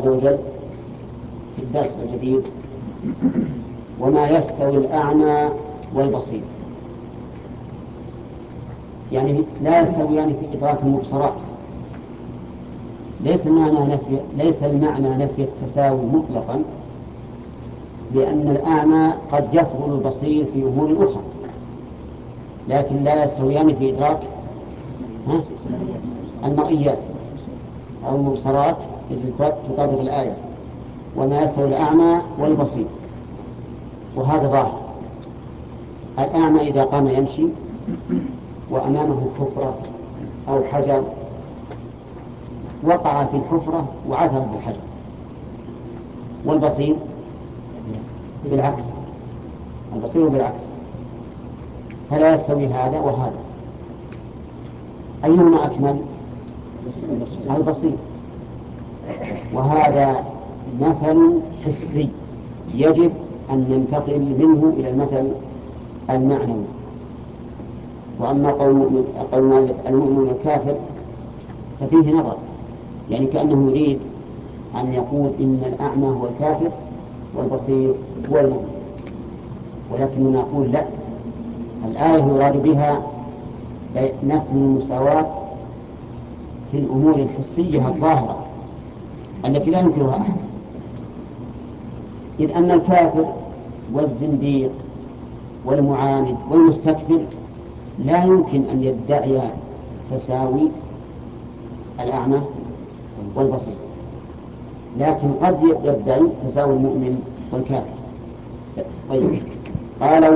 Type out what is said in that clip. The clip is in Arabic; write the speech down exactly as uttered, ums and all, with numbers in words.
وجل في الدرس الجديد: وما يستوي الأعمى والبصير. يعني لا يستويان في إدراك المبصرات. ليس المعنى نفي ليس المعنى نفي التساوي مطلقا، لأن الأعمى قد يفضل البصير في أمور أخرى، لكن لا يستويان في إدراك المرئيات أو المبصرات التي تطابق الآية: وما يستوي الأعمى والبصير. وهذا ظاهر. الأعمى إذا قام يمشي وأمامه حفرة أو حجر وقع في الحفرة وعثر بالحجر، والبصير بالعكس البصير بالعكس فلا يستوي هذا وهذا. أيهما أكمل؟ البصير. وهذا مثل حسي يجب أن ننتقل منه إلى المثل المعنوي. وأما قول المؤمن الكافر ففيه نظر، يعني كأنه يريد أن يقول إن الأعمى هو الكافر والبصير هو المؤمن، ولكننا نقول لا، الآية يراد بها نفي المساواة في الأمور الحسية الظاهرة التي لا ينكرها أحد، إذ أن الكافر والزنديق والمعاند والمستكبر لا يمكن أن يدعي تساوي الأعمى والبصير، لكن قد يدعي تساوي المؤمن والكافر. طيب، قال